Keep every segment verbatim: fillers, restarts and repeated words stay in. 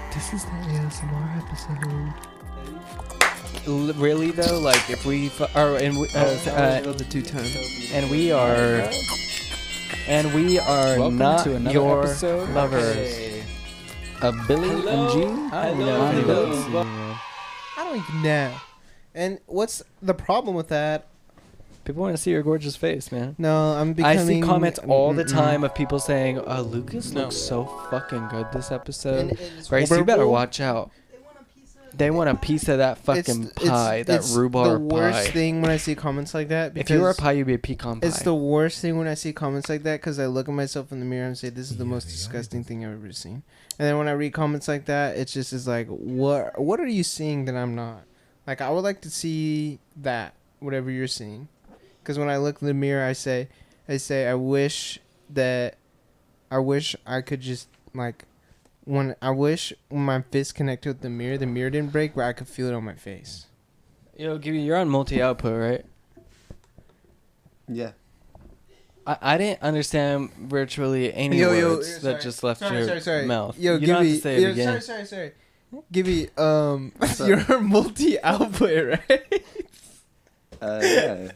This is the A S M R episode. L- really though, like if we f- are and we, uh, uh, the two times. and we are and we are Welcome not to another your episode. lovers. Hey. Uh, Billy Hello. and Gene. Hello. You know, Hello. Billy. Hello. Yeah. I don't even know. And what's the problem with that? People want to see your gorgeous face, man. No, I'm I becoming. see comments all the Mm-mm. time of people saying, uh, Lucas No. looks so fucking good this episode. And it's Bryce, you better horrible. watch out. They want a piece of that fucking It's- pie, it's- that it's rhubarb the worst pie. thing when I see comments like that. If you were a because pie, you'd be a pecan pie. It's the worst thing when I see comments like that because I look at myself in the mirror and say, "This is the most disgusting thing I've ever seen." And then when I read comments like that, it's just is like, "What? What are you seeing that I'm not?" Like I would like to see that whatever you're seeing, because when I look in the mirror, I say, I say, I wish that, I wish I could just like, when I wish when my fist connected with the mirror, the mirror didn't break, but I could feel it on my face. Yo, Gibby, you're on multi-output, right? Yeah. I, I didn't understand virtually any Yo, yo, words yeah, that sorry. just left Sorry, your sorry, sorry. mouth. Yo, you give don't me. have to say it yo, again. sorry, sorry, sorry. Give me. Um, What's up? you're multi-output, right? Uh, yeah.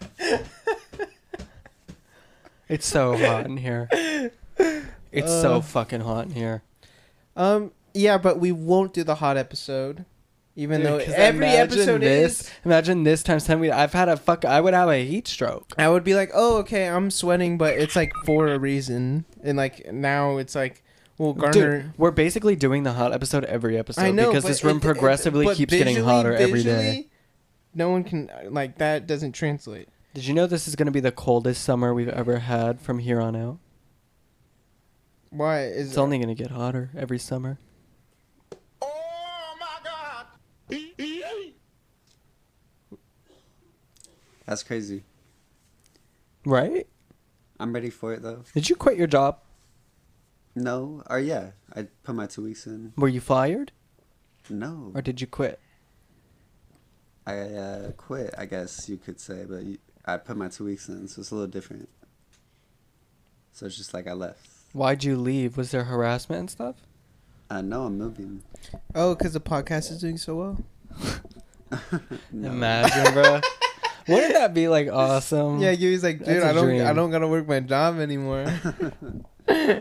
It's so hot in here. It's Uh, so fucking hot in here. Um, yeah, but we won't do the hot episode, even Dude, though 'cause every imagine episode this, is. Imagine this times ten. We, I've had a fuck. I would have a heat stroke. I would be like, oh, okay, I'm sweating, but it's like for a reason, and like now it's like, well, Garner. Dude, we're basically doing the hot episode every episode I know because but this room it- it- progressively but keeps getting visually- hotter every day. visually, No one can like that. Doesn't translate. Did you know this is going to be the coldest summer we've ever had from here on out? Why is It's only going to get hotter every summer. That's crazy. Right? I'm ready for it though. Did you quit your job? No, or yeah, I put my two weeks in. Were you fired? No, Or did you quit? I uh, quit. I guess you could say, but you, I put my two weeks in, so it's a little different. So it's just like I left. Why'd you leave? Was there harassment and stuff? Uh, no, I'm moving. Oh, because the podcast is doing so well. No. Imagine, bro. Wouldn't that be like awesome? Yeah, he was like, dude, That's a I don't, dream. I don't gotta work my job anymore. uh,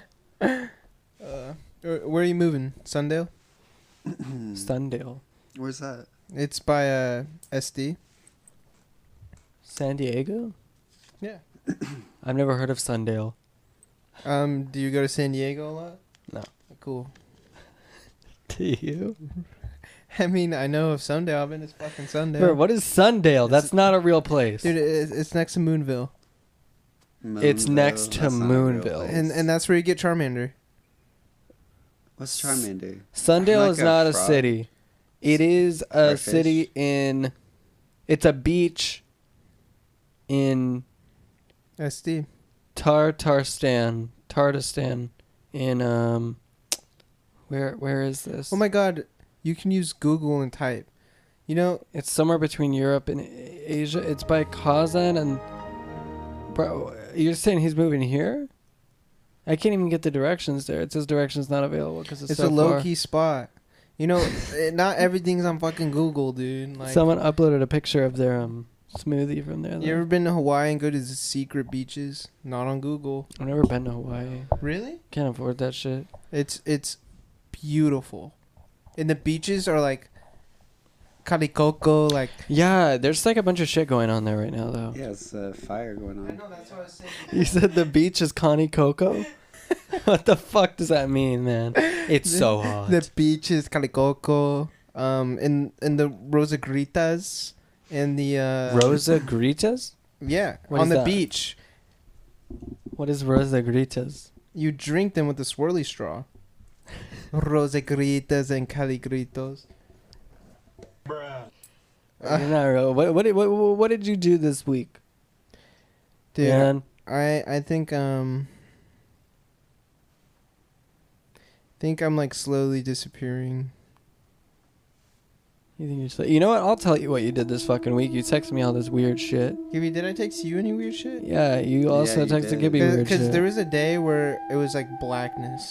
where are you moving? Sundale? Sundale. Where's that? It's by uh S D. San Diego? Yeah. I've never heard of Sundale. Um, do you go to San Diego a lot? No. Cool. Do you? I mean, I know of Sundale. I've been to fucking Sundale. Bro, what is Sundale? That's not a real place. Dude, it's, it's next to Moonville, It's Moonville, next to that's not a real Moonville. place. and and that's where you get Charmander. What's Charmander? Sundale Like is a not a frog? city. It is a Or fish? city in... It's a beach in S D. Tartarstan. Tartarstan. In, um... Where Where is this? Oh my God, you can use Google and type. You know, It's somewhere between Europe and Asia. It's by Kazan and... Bro, you're saying he's moving here? I can't even get the directions there. It says directions not available because it's, it's so a low far. key spot. You know, eh, not everything's on fucking Google, dude. Like, Someone uploaded a picture of their um smoothie from there. you though. ever been to Hawaii and go to the secret beaches? Not on Google. I've never been to Hawaii. Really? Can't afford that shit. It's it's beautiful, and the beaches are like Kalikoko, like. Yeah, there's like a bunch of shit going on there right now, though. Yeah, it's uh, fire going on. That's what I was saying. You said the beach is Connie Coco? What the fuck does that mean, man? It's so hot. The beach is Kalikoko, um, and and the Rosagritas, and the uh, Rosa Gritas? yeah, What on is the that? beach. What is Rosa Gritas? You drink them with a swirly straw. Rosagritas and Caligritos. You're not real. What, what, did- what, what did you do this week? Dude, Man, I I think um. think I'm like slowly disappearing. you think you're so, you know what? I'll tell you what you did this fucking week. You texted me all this weird shit. Gibby, did I text you any weird shit? Yeah, you also you texted did. Gibby weird Because shit. there was a day where it was like blackness.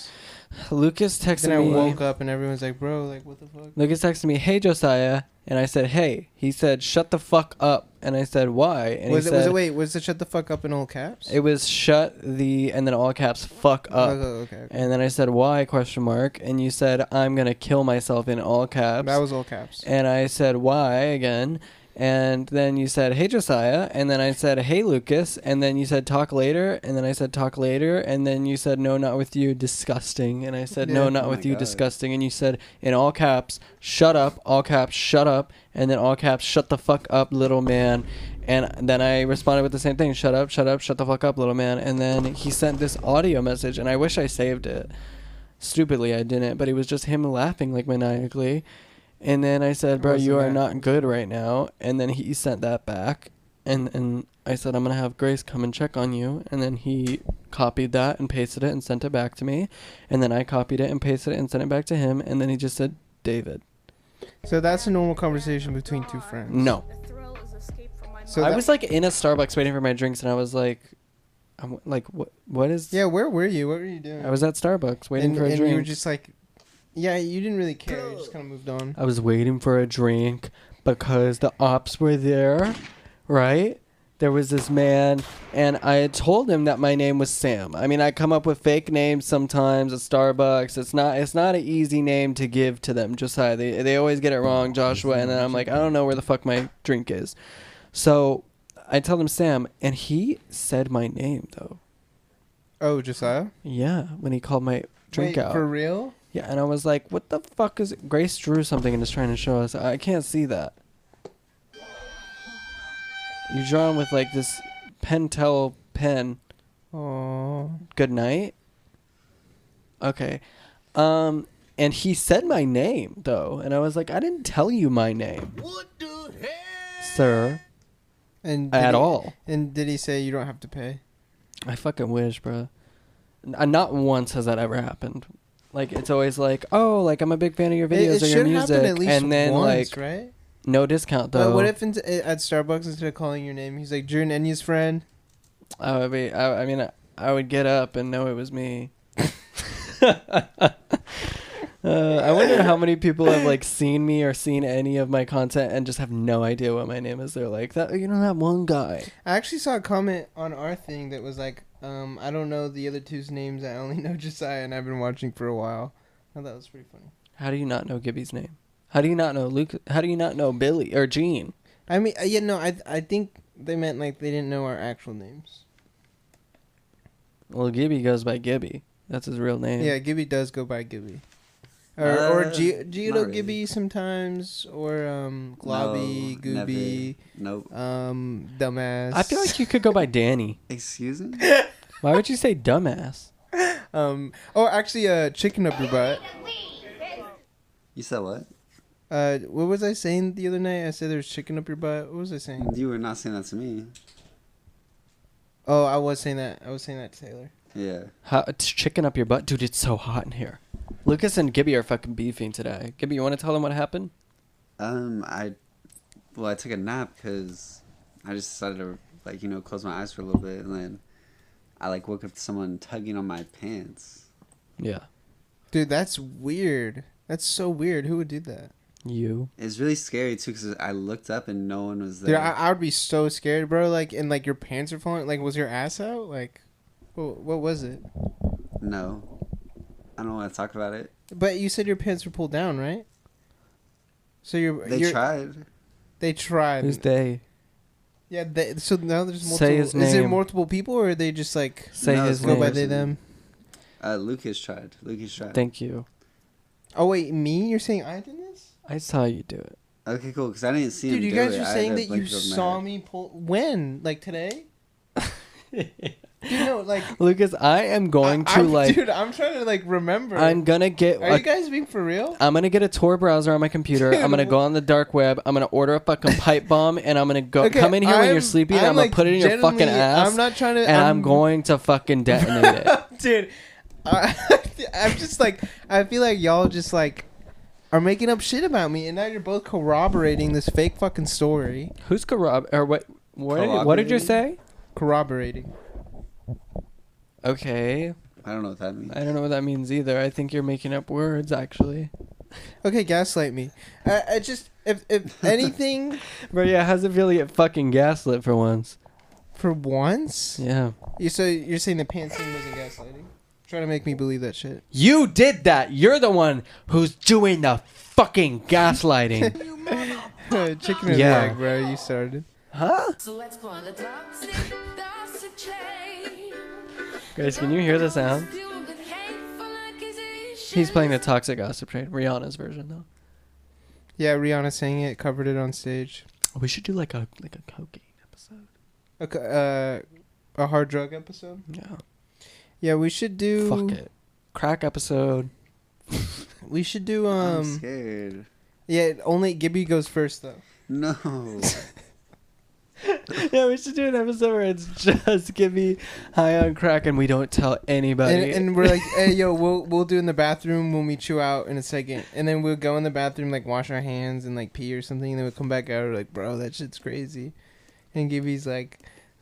Lucas texted Then I me. woke up and everyone's like, bro, like, what the fuck? Lucas texted me, "Hey Josiah," and I said, "Hey." He said, "Shut the fuck up," and I said, "Why?" And Was he it, said, was it, wait, was it shut the fuck up in all caps? It was shut the and then all caps fuck up. Oh, okay, okay. And then I said, "Why?" question mark, and you said, "I'm gonna kill myself," in all caps. That was all caps. And I said, "Why?" again. And then you said, "Hey Josiah," and then I said, "Hey Lucas," and then you said, "Talk later," and then I said, "Talk later," and then you said, "No, not with you, disgusting," and I said, Yeah. "No, not Oh with my you, God. disgusting," and you said in all caps, "Shut up," all caps, "Shut up," and then all caps, "Shut the fuck up, little man." And then I responded with the same thing, "Shut up, shut up, shut the fuck up, little man." And then he sent this audio message, and I wish I saved it. Stupidly, I didn't, but it was just him laughing like maniacally. And then I said, "Bro, What was you the are guy? not good right now." And then he sent that back. And and I said, "I'm going to have Grace come and check on you." And then he copied that and pasted it and sent it back to me. And then I copied it and pasted it and sent it back to him. And then he just said, "David." So that's a normal conversation between two friends. No. So I that- was like in a Starbucks waiting for my drinks, and I was like, I'm like, what? What is? Yeah, where were you? What were you doing? I was at Starbucks waiting and, for a and drink. you were just like, yeah, you didn't really care. You just kind of moved on. I was waiting for a drink because the ops were there, right? There was this man, and I had told him that my name was Sam. I mean, I come up with fake names sometimes at Starbucks. It's not it's not an easy name to give to them, Josiah. They they always get it wrong, Joshua, and then I'm like, I don't know where the fuck my drink is. So I tell him Sam, and he said my name though. Oh, Josiah? Yeah, when he called my drink Wait, out. for real? Yeah, and I was like, what the fuck is it? Grace drew something and is trying to show us. I can't see that. You drawn with like this Pentel pen. Oh. Good night. Okay. Um and he said my name though, and I was like, I didn't tell you my name. What the hell? Sir. And did At he- all. And did he say you don't have to pay? I fucking wish, bro. N- not once has that ever happened. Like it's always like, oh, like I'm a big fan of your It, videos it or your should music, happen at least and then once, like right? no discount But though. what if in, at Starbucks instead of calling your name, he's like, "Drew Nenya's friend"? I would be. I, I mean, I, I would get up and know it was me. uh, I wonder how many people have like seen me or seen any of my content and just have no idea what my name is. They're like, that you know that one guy. I actually saw a comment on our thing that was like, um, "I don't know the other two's names. I only know Josiah, and I've been watching for a while." I thought that was pretty funny. How do you not know Gibby's name? How do you not know Luke? How do you not know Billy or Gene? I mean, uh, yeah, no, I I think they meant like they didn't know our actual names. Well, Gibby goes by Gibby. That's his real name. Yeah, Gibby does go by Gibby. Or Uh, or G- Gio not really. Gibby sometimes, or um Globby, No, Gooby, never. Nope. um Dumbass. I feel like you could go by Danny. Excuse me? Why would you say dumbass? um oh actually uh chicken up your butt. You said what? Uh, what was I saying the other night? I said there's chicken up your butt. What was I saying? You were not saying that to me. Oh, I was saying that. I was saying that to Taylor. Yeah. How, it's chicken up your butt, dude. It's so hot in here. Lucas and Gibby are fucking beefing today. Gibby, you want to tell them what happened? Um, I, well, I took a nap because I just decided to, like, you know, close my eyes for a little bit, and then I, like, woke up to someone tugging on my pants. Yeah. Dude, that's weird. That's so weird. Who would do that? You. It's really scary, too, because I looked up and no one was Dude, there. I, I would be so scared, bro. Like, and like your pants are falling. Like, was your ass out? Like, what, what was it? No. I don't want to talk about it. But you said your pants were pulled down, right? So you're. They you're, tried. They tried. Who's they? Yeah. They, so now there's multiple. Say his Is there name. multiple people, or are they just like Say No, his it's go name. by one they person. them? Uh, Lucas tried. Lucas tried. Thank you. Oh wait, me? You're saying I did this? I saw you do it. Okay, cool, because I didn't see Dude, him you do guys it. are I saying had a that you blanket over my saw head. me pull. When? Like today? Dude, no, like. Lucas, I am going I, to I'm, like. Dude, I'm trying to like remember. I'm gonna get. Are a- you guys being for real? I'm gonna get a Tor browser on my computer. Dude, I'm gonna go on the dark web. I'm gonna order a fucking pipe bomb, and I'm gonna go Okay, come in here when you're I'm- sleeping. And I'm, I'm gonna like, put it in your fucking genuinely- ass. I'm not trying to. and I'm, going to fucking detonate it. Dude, I, I'm just like I feel like y'all just like are making up shit about me, and now you're both corroborating this fake fucking story. Who's corrob or what? What did, what did you say? Corroborating. Okay. I don't know what that means. I don't know what that means either. I think you're making up words, actually. Okay, gaslight me. I, I just if if anything But yeah, how's it feel to get fucking gaslit for once? for once. Yeah. You so you're saying the pants thing wasn't gaslighting? Trying to make me believe that shit. You did that. You're the one who's doing the fucking gaslighting. Chicken or Yeah. the egg, bro. You started. Huh? So let's go on the toxic, toxic chain. Guys, can you hear the sound? He's playing the Toxic Gossip Train. Rihanna's version, though. Yeah, Rihanna sang it, covered it on stage. We should do like a like a cocaine episode. A, co- uh, a hard drug episode. Yeah. Yeah, we should do. Fuck it. Crack episode. We should do. I'm Um. scared. Yeah, only Gibby goes first though. No. Yeah, we should do an episode where it's just Gibby high on crack and we don't tell anybody. And, and we're like, hey, yo, we'll we'll do in the bathroom when we chew out in a second, and then we'll go in the bathroom like wash our hands and like pee or something, and then we'll come back out we're like, bro, that shit's crazy, and Gibby's like,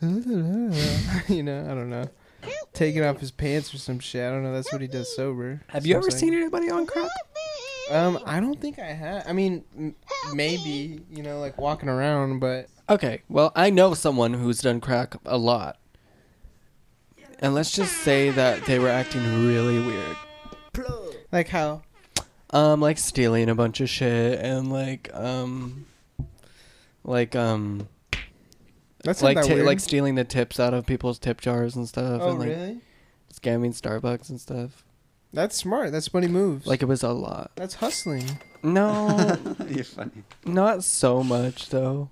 you know, I don't know, taking off his pants or some shit. I don't know. That's what he does sober. Have you Sounds ever like- seen anybody on crack? Um, I don't think I have. I mean, m- maybe you know, like walking around, but Okay, well, I know someone who's done crack a lot. And let's just say that they were acting really weird. like how? Um, like stealing a bunch of shit and like, um, like, um, That's not like, that ti- weird. like stealing the tips out of people's tip jars and stuff. oh and like really? scamming Starbucks and stuff. That's smart. That's money moves. Like it was a lot. that's hustling. No, You're funny. not so much though.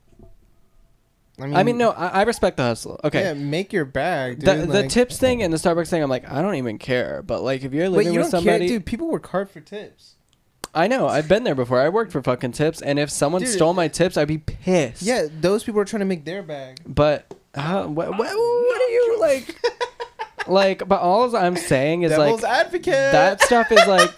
I mean, I mean, no, I, I respect the hustle. Okay. Yeah, make your bag, dude. The, the like- tips thing and the Starbucks thing, I'm like, I don't even care. But like, if you're Wait, living you with don't somebody, care, dude. People work hard for tips. I know, I've been there before. I worked for fucking tips, and if someone Dude, stole my tips, I'd be pissed. Yeah, those people are trying to make their bag. But how, what, what, what are you like? Like, but all I'm saying is Devil's like advocate. that stuff is like.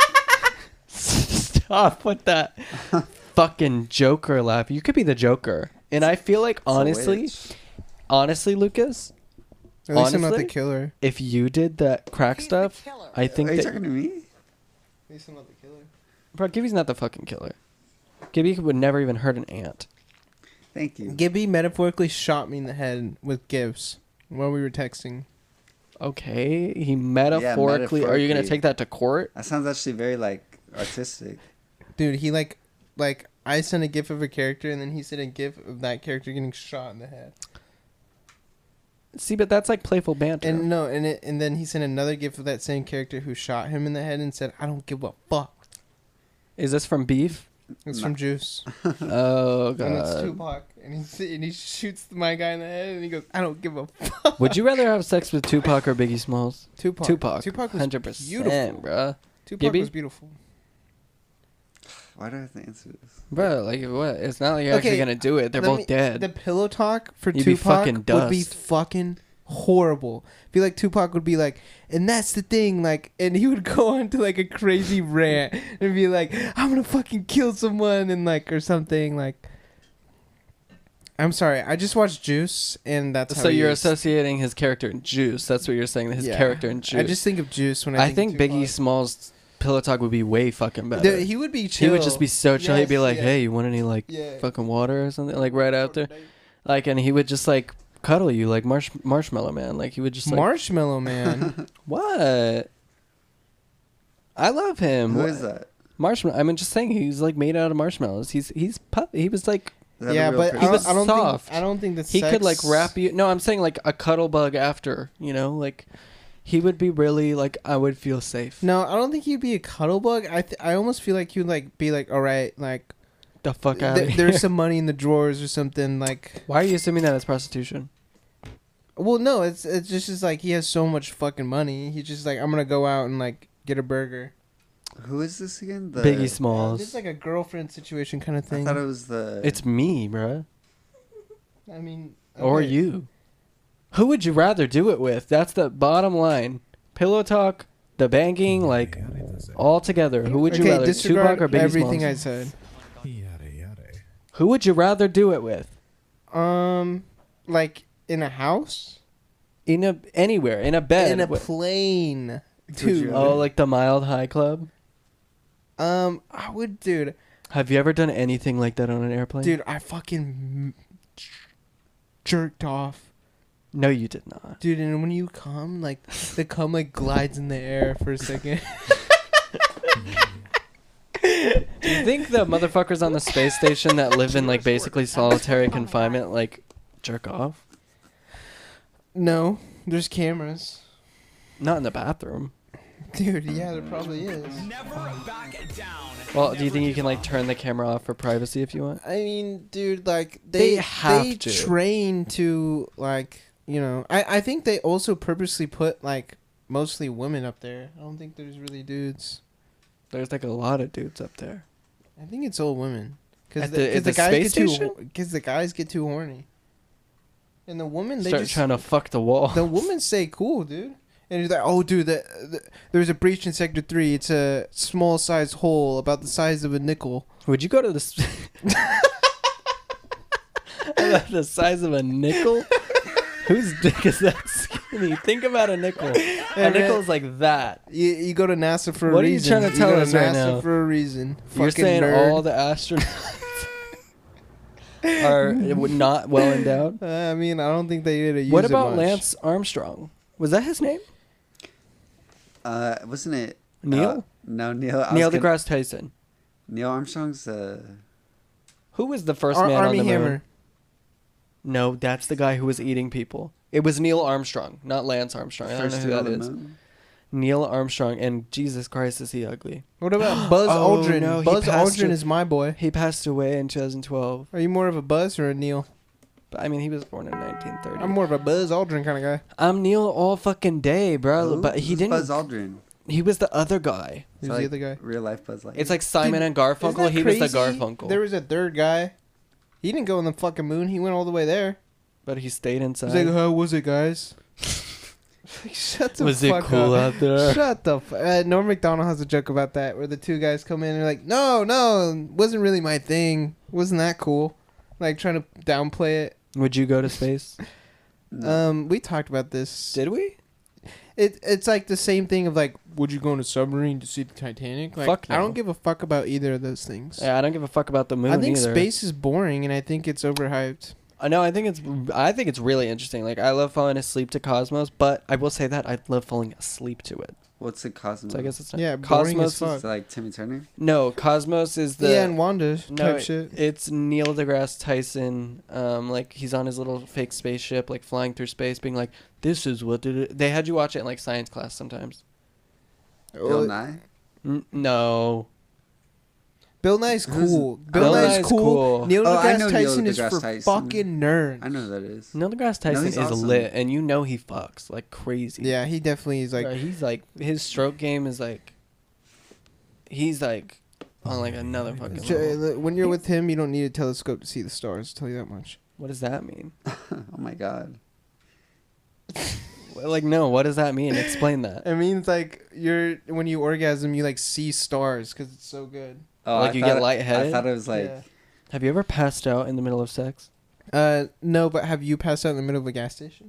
Stop with that fucking Joker laugh. You could be the Joker, and I feel like It's a honestly, witch. honestly, Lucas, At least I'm not the honestly, killer. if you did that crack stuff, I think Are you that talking to me? At least I'm not the killer. bro, Gibby's not the fucking killer. Gibby would never even hurt an ant. Thank you. Gibby metaphorically shot me in the head with gifts while we were texting. Okay, he metaphorically. Are you gonna metaphorically. take that to court? That sounds actually very like artistic. Dude, he like, like I sent a gif of a character, and then he sent a gif of that character getting shot in the head. See, but that's like playful banter. And no, and it, and then he sent another gif of that same character who shot him in the head and said, "I don't give a fuck." Is this from Beef? It's No. from Juice, Oh and it's god. Tupac, and he and he shoots my guy in the head, and he goes, "I don't give a fuck." Would you rather have sex with Tupac or Biggie Smalls? Tupac. Tupac. Tupac was Hundred beautiful. percent, bruh. Tupac Gibby? was beautiful. Why do I have to answer this? Bro, like what? It's not like you're actually Okay, gonna do it. They're Let both me- dead. The pillow talk for You'd be Tupac fucking would be dust. fucking horrible. I feel like Tupac would be like, and that's the thing, like, and he would go on to like a crazy rant and be like, I'm gonna fucking kill someone and like or something like. I'm sorry, I just watched Juice and that's how So he you're is. associating his character in Juice. That's what you're saying. His Yeah. character in Juice. I just think of Juice when I, I think of Biggie Tupac. Smalls' pillow talk would be way fucking better. Dude, he would be chill. He would just be so chill. He'd be Yes, like, yeah. "Hey, you want any like Yeah. fucking water or something?" Like right after, like, and he would just like cuddle you like marsh marshmallow man. Like he would just like Marshmallow Man. what? I love him. Who What- is that? Marshmallow. I mean, just saying, he's like made out of marshmallows. He's he's pup. He was like Is that a yeah, real but I person? He don't, was I don't soft. think I don't think the he could like sex- wrap you. No, I'm saying like a cuddle bug after. You know, like he would be really like I would feel safe. No, I don't think he'd be a cuddle bug. I th- I almost feel like he'd like be like, all right, like The fuck out th- of here. there's some money in the drawers or something. Like, Why are you assuming that it's prostitution? well, no, it's it's just, just like he has so much fucking money. He's just like, I'm gonna go out and like get a burger. Who is this again? The, Biggie It's Smalls. like a girlfriend situation kind of I thing. thought it was the. It's me, bruh. I mean, Or okay. you. Who would you rather do it with? That's the bottom line. Pillow talk, the banging, like all together. Who would you Okay, rather, disregard Tupac or Biggie everything Smalls? I said. Who would you rather do it with? Um, like in a house, In a anywhere, in a bed. in a Wh- plane, Dude. Oh, like the Mild High Club. Um, I would, dude. Have you ever done anything like that on an airplane? Dude, I fucking jerked off. No, you did not. Dude, and when you come, like, the cum, like, glides in the air for a second. Do you think the motherfuckers on the space station that live in like basically solitary confinement like jerk off? No, there's cameras. Not in the bathroom. Dude, yeah, there probably is. Well, do you think you can like turn the camera off for privacy if you want? I mean, dude, like, They they, have they to. train to, like, you know, I, I think they also purposely put, like, mostly women up there. I don't think there's really dudes. There's like a lot of dudes up there. I think it's all women. Because At the, the- 'cause at the the guys space get too, station? because the guys get too horny. And the women, they Start just, trying to fuck the wall. the women say cool, dude. And he's like, oh, dude, the, the, there's a breach in Sector three. It's a small size hole about the size of a nickel. Would you go to the s- About the size of a nickel? Whose dick is that skinny? Think about a nickel. A man. nickel's like that. You, you go to NASA for a What are you reason. trying to tell go us right NASA now? for a reason. You're Fucking saying nerd. all the astronauts are not well endowed? Uh, I mean, I don't think they did a use What it about much. Lance Armstrong? Was that his name? Uh, wasn't it Neil? Uh, no, Neil. I Neil was gonna- deGrasse Tyson. Neil Armstrong's. Uh, Who was the first Ar- man Army on the Hammer. moon? No, that's the guy who was eating people. It was Neil Armstrong, not Lance Armstrong. I don't know first who dude on that the is. moon. Neil Armstrong, and Jesus Christ, is he ugly? What about Buzz Oh, Aldrin? no, he Buzz passed Aldrin a- is my boy. He passed away in two thousand twelve. Are you more of a Buzz or a Neil? But I mean, he was born in nineteen thirty. I'm more of a Buzz Aldrin kind of guy. I'm Neil all fucking day, bro. Who? But he Who's didn't. Buzz Aldrin. He was the other guy. Who's So, the like, other guy? Real life Buzz Lightyear. It's like Simon Dude, and Garfunkel. Isn't that He was the crazy? Garfunkel. There was a third guy. He didn't go on the fucking moon. He went all the way there. But he stayed inside. He's like, how was it, guys? Shut the was it fuck cool up. out there? Shut the f- uh, Norm Macdonald has a joke about that where the two guys come in and they're like, no, no, wasn't really my thing. Wasn't that cool? Like trying to downplay it. Would you go to space? No. Um, we talked about this. Did we? It it's like the same thing of like, would you go on a submarine to see the Titanic? Like, Fuck I no. don't give a fuck about either of those things. Yeah, I don't give a fuck about the moon I think either. space is boring, and I think it's overhyped. I know. I think it's. I think it's really interesting. Like I love falling asleep to Cosmos, but I will say that I love falling asleep to it. What's the Cosmos? So I guess it's not. Yeah, boring Cosmos. as fuck. Is it like Timmy Turner? No, Cosmos is the. yeah, and Wanda no, type it- shit. it's Neil deGrasse Tyson. Um, like he's on his little fake spaceship, like flying through space, being like, "This is what did it." They had you watch it in like science class sometimes. Bill Oh, Nye? N- no. Bill Nye's Who's- cool. Bill Bill Nye's Nye's cool. cool. Neil Oh, I deGrasse know Neil Tyson is deGrasse for Tyson. fucking nerds. I know who that is. Neil deGrasse Tyson he's is awesome. lit, and you know he fucks like crazy. Yeah, he definitely is like. Bro, he's like his stroke game is like. He's like on like another fucking level. J- When you're with him, you don't need a telescope to see the stars. I'll tell you that much. What does that mean? Oh my god. Well, like no, what does that mean? Explain that. It means like you're when you orgasm, you like see stars because it's so good. Oh, Like I you thought get it- lightheaded? I thought it was like. Yeah. Have you ever passed out in the middle of sex? Uh, no, but have you passed out in the middle of a gas station?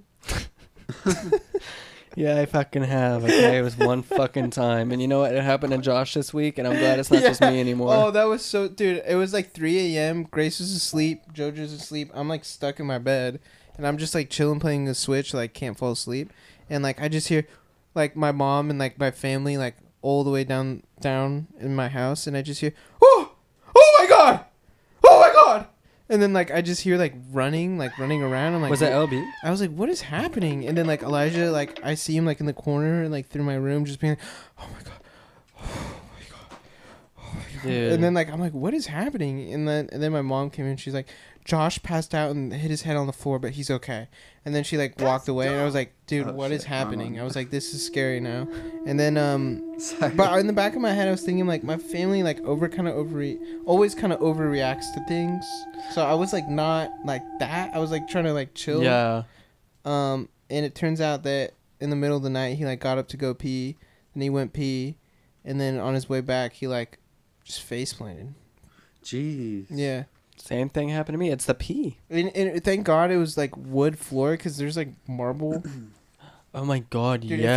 Yeah, I fucking have. Okay, it was one fucking time, and you know what? It happened to Josh this week, and I'm glad it's not just Yeah. me anymore. Oh, that was so, dude. It was like three a.m. Grace was asleep. Jojo's asleep. I'm like stuck in my bed, and I'm just like chilling, playing the Switch. Like can't fall asleep, and like I just hear, like my mom and like my family like all the way down down in my house, and I just hear, oh, oh my god, oh my god, and then like I just hear like running, like running around. I'm like, was that L B? I was like, what is happening? And then like Elijah, like I see him like in the corner, like through my room, just being like, oh my god, oh my god, oh my god. Dude. And then like I'm like, what is happening? And then and then my mom came in. She's like, Josh passed out and hit his head on the floor, but he's okay. And then she like walked away, and I was like, dude, Oh, what is shit, my happening? mom. I was like, this is scary now. And then um, Sorry. but in the back of my head, I was thinking like my family like over kind of over always kind of overreacts to things. So I was like not like that. I was like trying to like chill. Yeah. Um, and it turns out that in the middle of the night, he like got up to go pee, and he went pee, and then on his way back, he like just face planted. Jeez. Yeah, Same thing happened to me. It's the pee. and, and thank God it was like wood floor because there's like marble. Oh my god, Dude, yeah. if he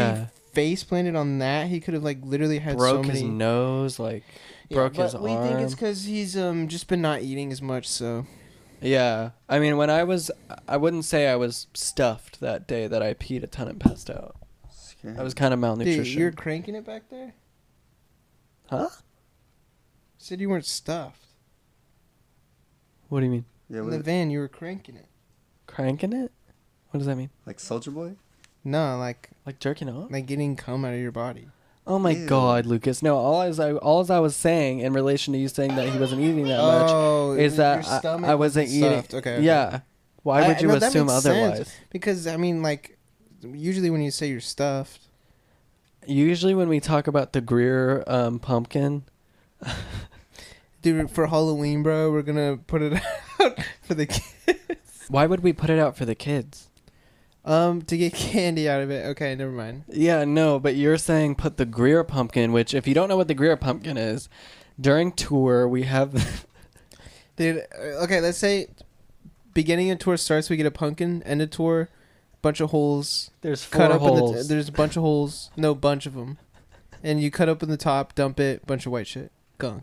face planted on that, he could have like literally had broke so his many. nose, like Yeah, broke but his we arm. think it's because he's um just been not eating as much. So Yeah, I mean, when I was, I wouldn't say I was stuffed that day that I peed a ton and passed out. Scared. I was kind of dude, malnutrition. you're cranking it back there. Huh? Said you weren't stuffed What do you mean? Yeah, in what, the van. You were cranking it. Cranking it? What does that mean? like Soldier Boy. No, like Like jerking off? like getting cum out of your body. Oh my Ew. God, Lucas! No, all as I all as I was saying in relation to you saying that he wasn't eating that much Oh, is your that I, stomach I wasn't wasn't eating. stuffed. Okay, okay. Yeah. Why I- would you no, that assume makes sense. otherwise? Because I mean, like, usually when you say you're stuffed, Usually, when we talk about the Greer um, pumpkin, dude, for Halloween, bro, we're gonna put it out for the kids. why would we put it out for the kids? Um, to get candy out of it. Okay, never mind. Yeah, no, but you're saying put the Greer pumpkin, which if you don't know what the Greer pumpkin is, during tour we have Dude, uh, okay, let's say beginning of tour starts, we get a pumpkin, end of tour, bunch of holes, there's four cut up holes. in the, there's a bunch of holes, no bunch of them, and you cut up in the top, dump it, bunch of white shit, gunk.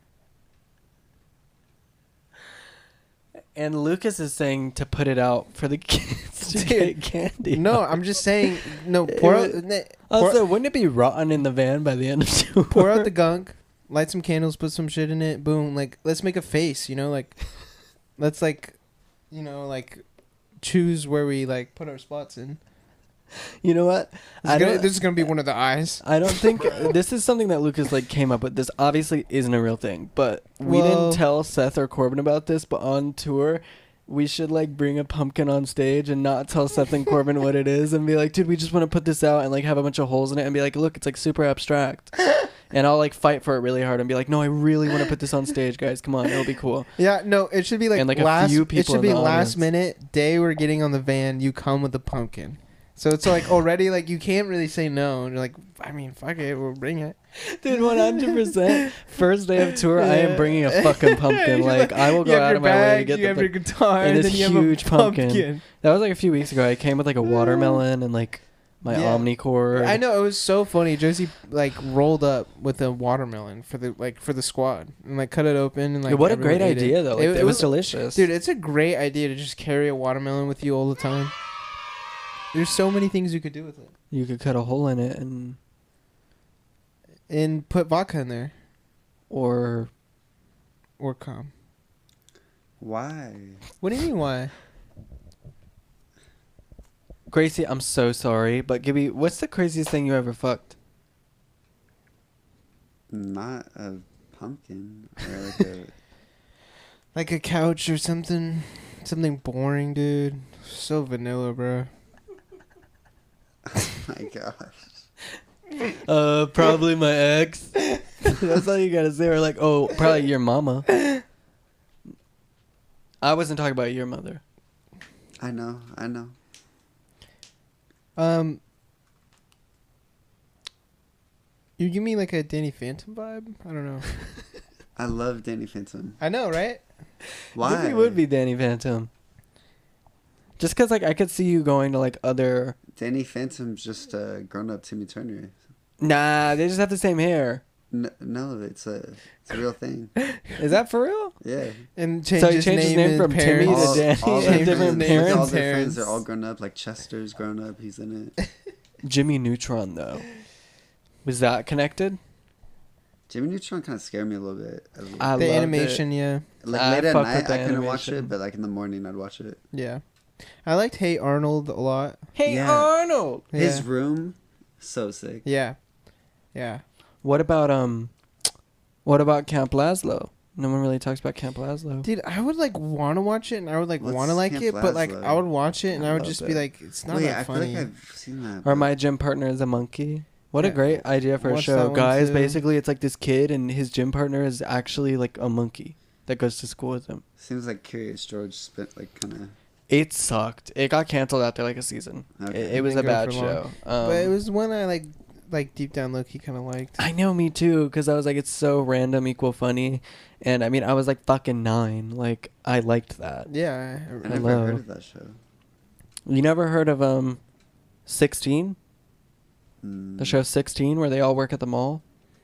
And Lucas is saying to put it out for the kids to Dude, get candy. No, out. I'm just saying, no, pour out, It ne- pour, Also, wouldn't it be rotten in the van by the end of tour? pour out the gunk, light some candles, put some shit in it, boom, like, let's make a face, you know, like, let's, like, you know, like, choose where we, like, put our spots in. You know what? This I is, gonna, don't, this is gonna be one of the eyes. I don't think this is something that Lucas like came up with. This obviously isn't a real thing, but we Well- didn't tell Seth or Corbin about this. But on tour, we should like bring a pumpkin on stage and not tell Seth and Corbin what it is, and be like, "Dude, we just want to put this out and like have a bunch of holes in it," and be like, "Look, it's like super abstract." And I'll like fight for it really hard and be like, "No, I really want to put this on stage, guys. Come on, it'll be cool." Yeah, no, it should be like, And, like, a last. few It people should in be the last audience. minute day we're getting on the van. You come with the pumpkin, so it's like already like you can't really say no. And you're like, I mean, fuck it, we'll bring it. Dude, one hundred percent. First day of tour, I am bringing a fucking pumpkin. You're Like, I will you go have out your of my way to bag, get you the have pu- your guitar, and and, this then you have huge a pumpkin. pumpkin. That was like a few weeks ago. I came with like a watermelon and like my Yeah. Omnicord. I know, it was so funny. Josie like rolled up with a watermelon for the like for the squad and like cut it open and like. Dude, what a everyone great ate idea it. though. Like, it, was, delicious. Dude, it's a great idea to just carry a watermelon with you all the time. There's so many things you could do with it. You could cut a hole in it and And put vodka in there or or cum. Why? What do you mean why? Gracie, I'm so sorry, but Gibby, what's the craziest thing you ever fucked? Not a pumpkin or like a. Like a couch or something. Something boring, dude. So vanilla, bro. Oh my gosh. Uh, probably my ex. That's all you gotta say. Or like, oh, probably your mama. I wasn't talking about your mother. I know. I know. Um, you give me like a Danny Phantom vibe. I don't know. I love Danny Phantom. I know, right? Why? Gibby would be Danny Phantom. Just cause like I could see you going to like other. Danny Phantom's just a grown-up Timmy Turner. Nah, they just have the same hair. No, no, it's a it's a real thing. Is that for real? Yeah. And change So he his changed his name, name and from Timmy parents. to Danny all and their different friends, parents. all their friends are Parents. all grown up. Like Chester's grown up. He's in it. Jimmy Neutron though. Was that connected? Jimmy Neutron kind of scared me a little bit. I- I The loved animation, yeah, like I late at fuck night, with the I couldn't watch animation. it, but like in the morning, I'd watch it. yeah. I liked Hey Arnold a lot. Hey Yeah. Arnold. Yeah. His room, so sick. Yeah, yeah. What about um what about Camp Laszlo? No one really talks about Camp Laszlo. Dude, I would like want to watch it, and I would like What's want to like Camp it, but like Laszlo? I would watch it, and I I would love just it. be like, it's not Wait, that I feel funny. like I've seen that. Or but- My Gym Partner is a Monkey. What a Yeah. great idea for a Watch that show. one Guys, too. basically it's like this kid and his gym partner is actually like a monkey that goes to school with him. Seems like Curious George spent like kind of. It sucked. It got canceled after like a season. Okay. It, it was a Didn't go bad for long. show. Um, But it was one I like, like deep down, low key kind of liked. I know, me too, because I was like, it's so random, equal funny, and I mean, I was like fucking nine. Like, I liked that. Yeah, I I, never Hello. heard of that show. You never heard of um, sixteen? Mm. The show sixteen, where they all work at the mall.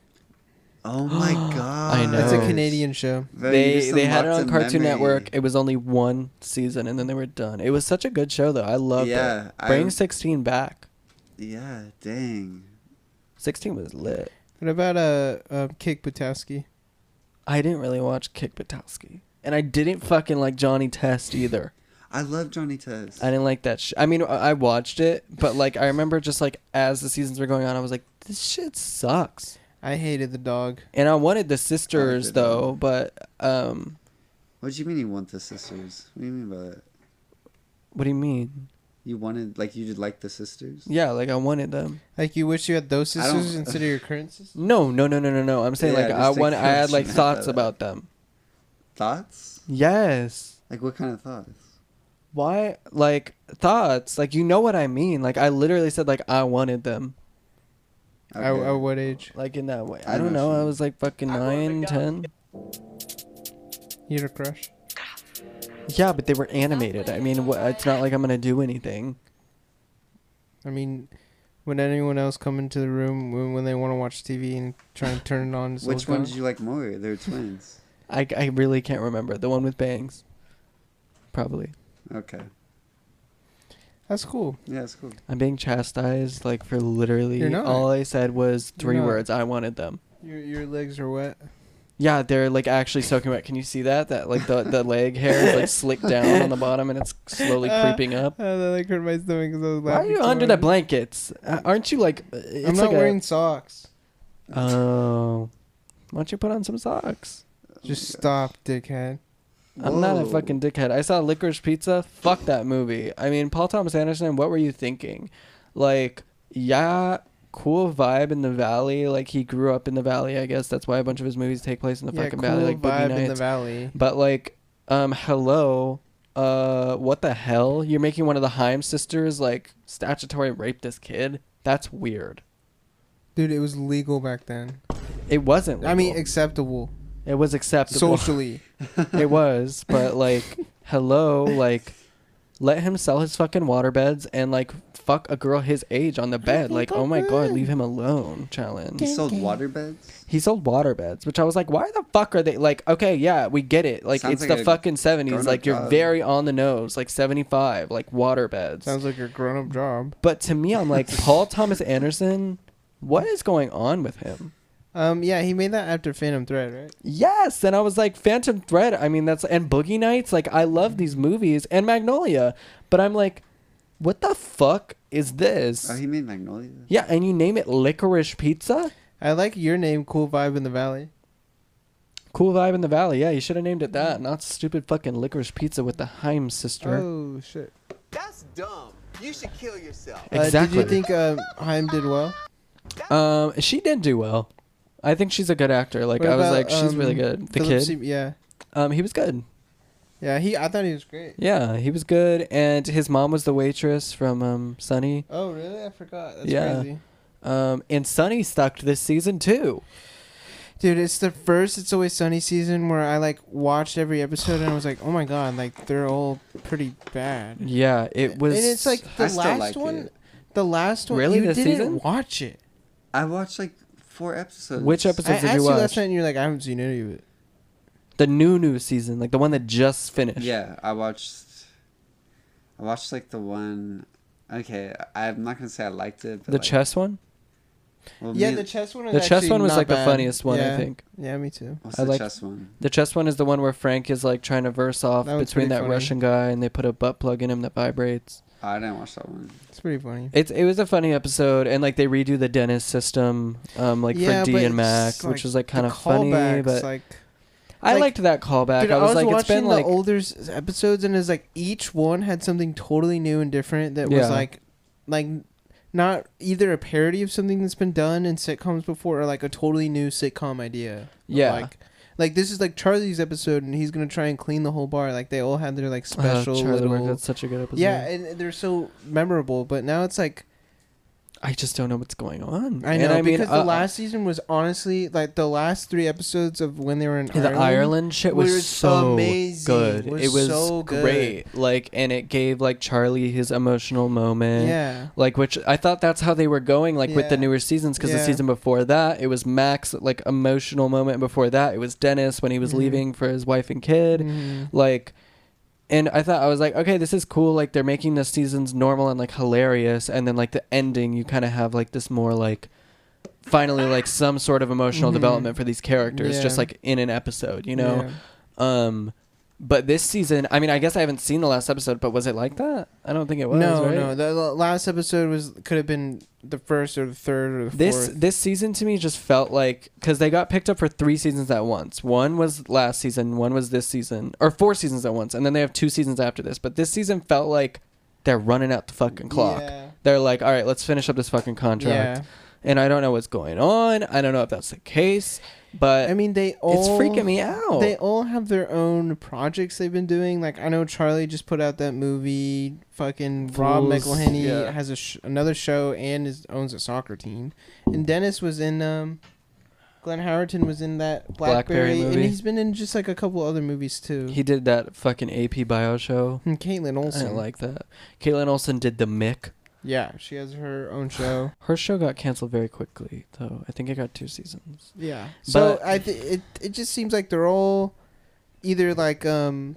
Oh my god! I know. It's a Canadian show. Bro, you They just they had it unlocked on a Cartoon memory. Network. It was only one season, and then they were done. It was such a good show, though. I loved Yeah, it. I- Bring sixteen back. Yeah, dang. sixteen was lit. What about uh, uh Kick Butowski? I didn't really watch Kick Buttowski, and I didn't fucking like Johnny Test either. I love Johnny Test. I didn't like that. Sh- I mean, I I watched it, but like I remember just like as the seasons were going on, I was like, this shit sucks. I hated the dog. And I wanted the sisters it, though, but um, What do you mean you want the sisters? What do you mean by that? what do you mean? You wanted, like, you did like the sisters? Yeah, like I wanted them. Like you wish you had those I don't- sisters instead of your current sisters. No, no, no, no, no, no. I'm saying Yeah, like just I like want. I had like question thoughts that. about them. Thoughts? Yes. Like, what kind of thoughts? Why? Like thoughts? Like you know what I mean? Like I literally said like I wanted them. At, at what age? Like in that way. I I don't know know. she- I was like fucking nine, ten. You had a crush? Yeah, but they were animated. I mean, wha- it's not like I'm gonna do anything. I mean, would anyone else come into the room when, when they want to watch T V and try and turn it on? so Which it's one gone? did you like more? They're twins. I, I really can't remember. The one with bangs. Probably. Okay. That's cool. Yeah, it's cool. I'm being chastised like for literally You're not. all I said was You're three not. words. I wanted them. Your your legs are wet. Yeah, they're like actually soaking wet. Can you see that? That like the, the leg hair is like slicked down on the bottom and it's slowly Uh, creeping up. Uh, that like hurt my stomach because I was Why are laughing. you too under the hard. blankets? Uh, aren't you like? uh, It's I'm not like a- wearing socks. Oh, why don't you put on some socks? Just stop, dickhead. I'm not a Whoa. fucking dickhead. I saw Licorice Pizza. Fuck that movie. I mean, Paul Thomas Anderson. What were you thinking? Like, yeah, cool vibe in the valley. Like he grew up in the valley. I guess that's why a bunch of his movies take place in the Yeah, fucking cool valley, like Boogie vibe in the Nights. valley. But like, um, hello, uh, what the hell? You're making one of the Haim sisters like statutory rape this kid? That's weird. Dude, it was legal back then. It wasn't. I mean, legal. acceptable. it was acceptable. Socially. It was, but like, hello, like, let him sell his fucking waterbeds and like fuck a girl his age on the bed. Like, oh my god, leave him alone. Challenge. He sold waterbeds? He sold waterbeds, which I was like, why the fuck are they like? Okay, yeah, we get it. Like, Sounds it's like the a fucking seventies. grown-up Like, you're job. very on the nose. Like seventy-five, like waterbeds. Sounds like a grown up job. But to me, I'm like, Paul Thomas Anderson. What is going on with him? Um, yeah, he made that after Phantom Thread, right? Yes, and I was like, Phantom Thread. I mean, that's and Boogie Nights. Like, I love these movies and Magnolia, but I'm like, what the fuck is this? Oh, he made Magnolia? Yeah, and you name it Licorice Pizza? I like your name, Cool Vibe in the Valley. Cool vibe in the valley. Yeah, you should have named it that, not stupid fucking Licorice Pizza with the Haim sister. Oh shit! That's dumb. You should kill yourself. Exactly. Uh, did you think um, Haim did well? Um, she did do well. I think she's a good actor. Like, What I was about, like, she's really um, good. The Philip kid. Se- yeah, Um, he was good. yeah. He, I thought he was great. Yeah, he was good, and his mom was the waitress from um Sunny. Oh really? I forgot. That's Yeah. crazy. Um, and Sunny stuck this season too. Dude, it's the first It's Always Sunny season where I like watched every episode and I was like, oh my god, like they're all pretty bad. Yeah, it was. And it's like the I still last like one. it. The last one. Really, You this didn't season? watch it. I watched like four episodes. Which I episodes asked did you you last watch? night and you're like, I haven't seen any of it. The new new season, like the one that just finished. Yeah, I watched. I watched like the one. Okay, I'm not gonna say I liked it. But The like, chess one. Well, Yeah, me- the chess one. Was The chess actually one was not like the bad. funniest one, I Yeah. think. Yeah, me too. What's I the like- chess one? The chess one is the one where Frank is like trying to verse off That one's between pretty that funny. Russian guy, and they put a butt plug in him that vibrates. Oh, I didn't watch that one. It's pretty funny. It's it was a funny episode, and like they redo the Dennis system, um, like Yeah, for D but and Mac, it's, which like, was like kind the of funny. callbacks, But like, I like- liked that callback. dude, I was, like, it's watching been the like older s- episodes, and it's like each one had something totally new and different that Yeah. was like, like, not either a parody of something that's been done in sitcoms before, or like a totally new sitcom idea. Of, Yeah. Like, like this is like Charlie's episode, and he's gonna try and clean the whole bar. Like they all had their like uh, special Charlie little. Work, that's such a good episode. Yeah, and they're so memorable. But now it's like, I just don't know what's going on. I know and I mean, because uh, the last season was honestly like the last three episodes of when they were in the Ireland. Ireland shit was, was so amazing. good. Was it was so good. great. Like, and it gave like Charlie his emotional moment. Yeah. Like, which I thought that's how they were going, like with the Yeah. newer seasons, because the Yeah. season before that, it was Max, like emotional moment. Before that, it was Dennis when he was Mhm. leaving for his wife and kid. Mhm. Like, and I thought, I was like, okay, this is cool. Like, they're making the seasons normal and like hilarious, and then like the ending, you kind of have like this more like, finally like some sort of emotional Mhm. development for these characters, just Yeah. like in an episode, you know. Yeah. Um, but this season, I mean, I guess I haven't seen the last episode, but was it like that? I don't think it was. no, right? no. The the last episode was could have been the first or the third or the This fourth. this season to me just felt like, because they got picked up for three seasons at once. One was last season, one was this season, or four seasons at once, and then they have two seasons after this. But this season felt like they're running out the fucking clock. Yeah. They're like, all right, let's finish up this fucking contract. Yeah. And I don't know what's going on. I don't know if that's the case, but I mean, they all it's freaking me out. They all have their own projects they've been doing. Like I know Charlie just put out that movie. Fucking Rob Fools, McElhenney yeah. has a sh- another show and is, owns a soccer team. And Dennis was in um, Glenn Howerton was in that Blackberry Blackberry, movie. and he's been in just like a couple other movies too. he did that fucking A P bio show. and Caitlin I Olsen, didn't like that. Caitlin Olsen did the Mick. yeah, she has her own show. Her show got canceled very quickly, though. I think it got two seasons. Yeah. So But- I th- it it just seems like they're all either like um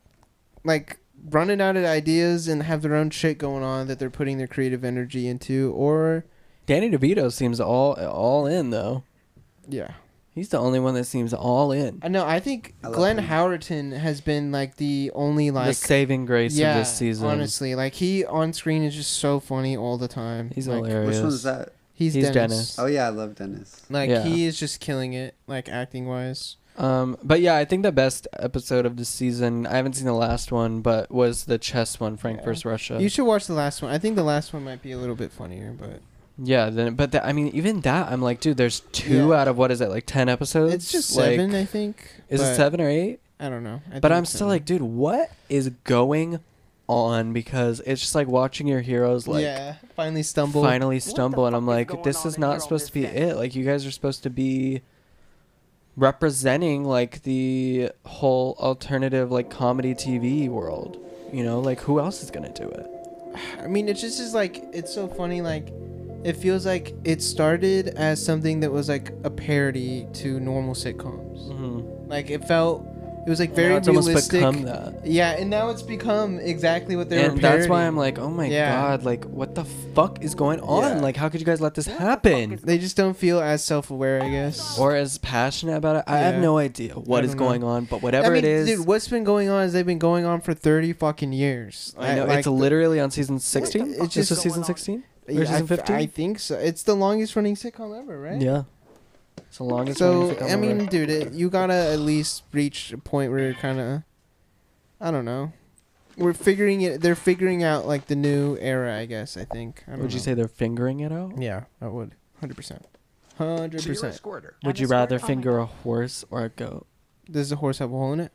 like running out of ideas and have their own shit going on that they're putting their creative energy into, or Danny DeVito seems all all in though. yeah. He's the only one that seems all in. I know. I think I love Glenn him. Howerton has been like the only like the saving grace yeah, of this season. honestly, like he on screen is just so funny all the time. He's like, hilarious. Which one's that? He's, He's Dennis. Dennis. Oh yeah, I love Dennis. Like Yeah. he is just killing it, like acting wise. Um, but yeah, I think the best episode of the season, I haven't seen the last one, but was the chess one, Frank Yeah. versus Russia. You should watch the last one. I think the last one might be a little bit funnier, but yeah, then but the, I mean, even that, I'm like, dude, there's two Yeah. out of what is it, like ten episodes? it's just Like, seven, I think. Is but it seven or eight? I don't know. I But think I'm it's still seven. like, dude, what is going on? Because it's just like watching your heroes like yeah, finally stumble. finally stumble, and I'm fuck is like, going this on is in not here on supposed this to be game? it. Like, you guys are supposed to be representing like the whole alternative like comedy T V world. You know, like who else is gonna do it? I mean, it just is like it's so funny. Like, it feels like it started as something that was like a parody to normal sitcoms. Mm-hmm. Like it felt, it was like very it's almost realistic. become that. Yeah, and now it's become exactly what they were And that's why parodying. I'm like, oh my Yeah. god, like what the fuck is going on? Yeah. Like, how could you guys let this happen? They just don't feel as self-aware, I guess. Or as passionate about it? I have Yeah. no idea what I is don't know. going on, but whatever I mean, it is, dude, what's been going on is they've been going on for thirty fucking years. I know like it's the- literally on season sixteen. It's This just is season going on. sixteen or Yeah, I, season fifteen? I think so. It's the longest running sitcom ever, right? Yeah, it's the longest. So running sitcom I mean, ever. dude, it, you gotta at least reach a point where you're kind of, I don't know, we're figuring it. They're figuring out like the new era, I guess. I think. I don't would you know. say they're fingering it out? Yeah, I would. Hundred percent. Hundred So you're a percent. squirter. Would you rather finger a horse or a goat? Does the horse have a hole in it?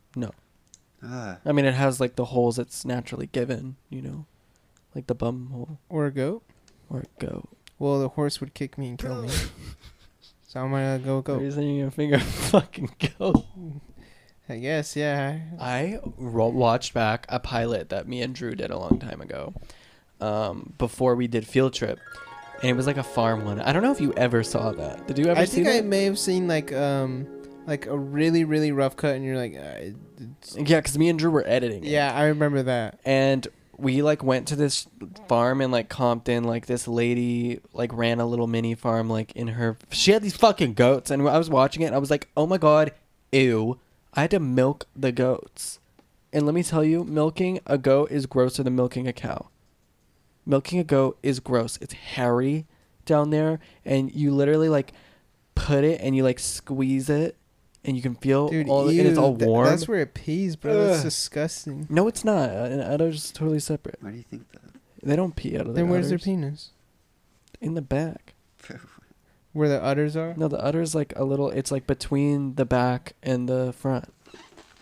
Ah, I mean, it has like the holes it's naturally given, you know, like the bum hole Or a goat? or a goat. Well, the horse would kick me and kill me. So I'm gonna go Are goat. you saying you're gonna finger a fucking goat? I guess, yeah. I ro- watched back a pilot that me and Drew did a long time ago, um, before we did Field Trip, and it was like a farm one. I don't know if you ever saw that. Did you ever I see think I that? may have seen like um like a really really rough cut, and you're like, uh, it's, Yeah, because me and Drew were editing it. yeah, I remember that. And we like went to this farm in like Compton. Like this lady like ran a little mini farm like in her. She had these fucking goats, and I was watching it. And I was like, oh my god, ew! I had to milk the goats, and let me tell you, milking a goat is grosser than milking a cow. Milking a goat is gross. It's hairy down there, and you literally like put it and you like squeeze it, and you can feel Dude, all, ew, and it's all th- warm. that's where it pees, bro. That's Ugh. disgusting. No, it's not. Uh, Udders is totally separate. why do you think that? They don't pee out of their Then where's their udders. penis? In the back. Where the udders are? No, the udder's like a little. It's like between the back and the front.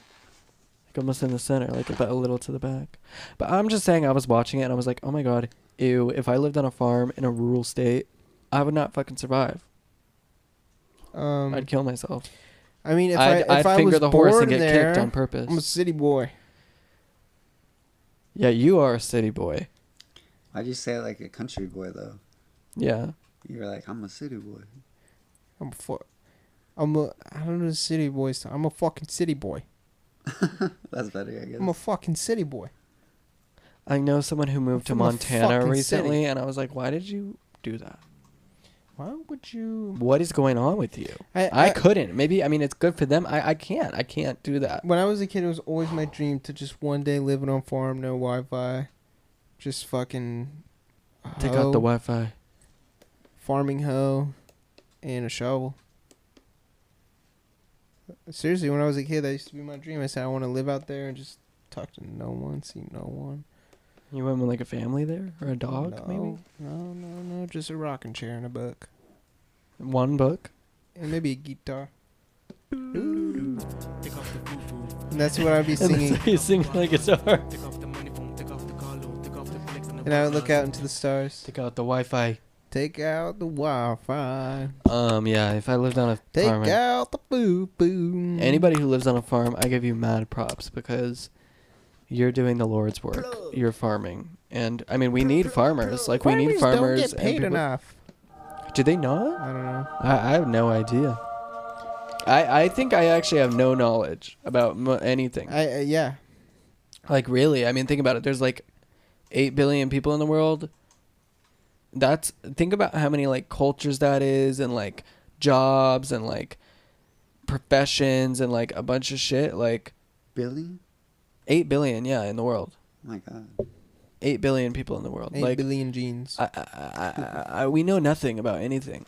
Like almost in the center, like about a little to the back. But I'm just saying, I was watching it and I was like, oh my god, ew, if I lived on a farm in a rural state, I would not fucking survive. Um, I'd kill myself. I mean, if I'd, I if I'd I finger was the horse born and get there, kicked on purpose. I'm a city boy. Yeah, you are a city boy. Why'd you say it like a country boy though? Yeah. You were like, I'm a city boy. I'm a fu- I'm a I don't know the city boys. I'm a fucking city boy. That's better, I guess. I'm a fucking city boy. I know someone who moved to from the Montana fucking recently, city. and I was like, why did you do that? Why would you? What is going on with you? I, I, I couldn't. Maybe, I mean, it's good for them. I, I can't. I can't do that. When I was a kid, it was always my dream to just one day live on a farm, no Wi-Fi, just fucking Take hoe, out the Wi-Fi. farming hoe, and a shovel. Seriously, when I was a kid, that used to be my dream. I said I want to live out there and just talk to no one, see no one. You went with like a family there? Or a dog, no, maybe? No, no, no, just a rocking chair and a book. One book? And maybe a guitar. And that's what I'd be And singing. you sing like it's hard. And I would look out into the stars. Take out the Wi-Fi. Take out the Wi-Fi. Um, yeah, if I lived on a Take farm... I- out the boo-boo. Anybody who lives on a farm, I give you mad props because you're doing the Lord's work. You're farming. And, I mean, we need farmers. Like, we need farmers. don't get paid and people- enough. Do they not? I don't know. I, I have no idea. I, I think I actually have no knowledge about mo- anything. I uh, yeah. Like, really? I mean, think about it. There's, like, eight billion people in the world. That's... Think about how many, like, cultures that is and, like, jobs and, like, professions and, like, a bunch of shit. Like... Billy? eight billion, yeah, in the world. Oh my god. eight billion people in the world. Eight like, billion genes. I, I, I, I, I, we know nothing about anything.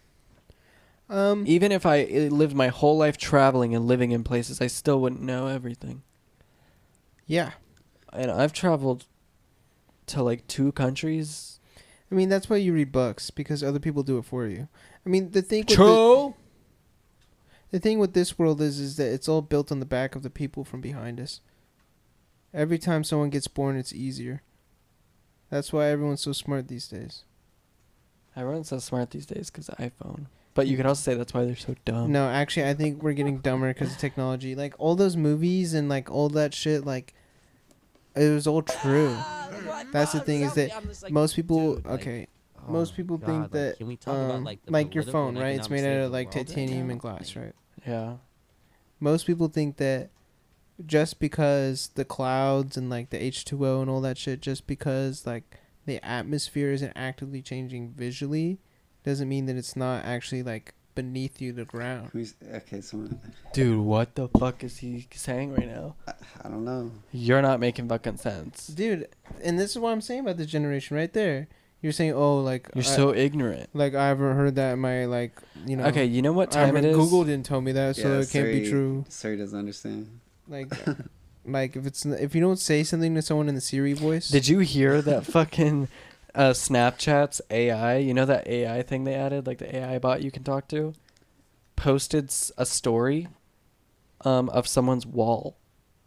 Um. Even if I uh, lived my whole life traveling and living in places, I still wouldn't know everything. Yeah. And I've traveled to like two countries. I mean, that's why you read books, because other people do it for you. I mean, the thing with the, True. the thing with this world is is that it's all built on the back of the people from behind us. Every time someone gets born, it's easier. That's why everyone's so smart these days. Everyone's so smart these days because of iPhone. But you could also say that's why they're so dumb. No, actually, I think we're getting dumber because of technology. Like, all those movies and, like, all that shit, like, it was all true. That's the thing is that most people, okay, most people think that, um, like your phone, right? It's made out of, like, titanium and glass, right? Yeah. Most people think that just because the clouds and, like, the H two O and all that shit, just because, like, the atmosphere isn't actively changing visually, doesn't mean that it's not actually, like, beneath you, the ground. Who's, okay, someone. Dude, what the fuck is he saying right now? I, I don't know. You're not making fucking sense. Dude, and this is what I'm saying about this generation right there. You're saying, oh, like... You're I, so ignorant. Like, I haven't heard that in my, like, you know... Okay, you know what I time it haven't- is? Google didn't tell me that, so Yeah, it can't be Siri- true. Siri doesn't understand. Like, like if it's if you don't say something to someone in the Siri voice... Did you hear that fucking uh, Snapchat's A I? You know that A I thing they added, like the A I bot you can talk to, posted s- a story, um, of someone's wall,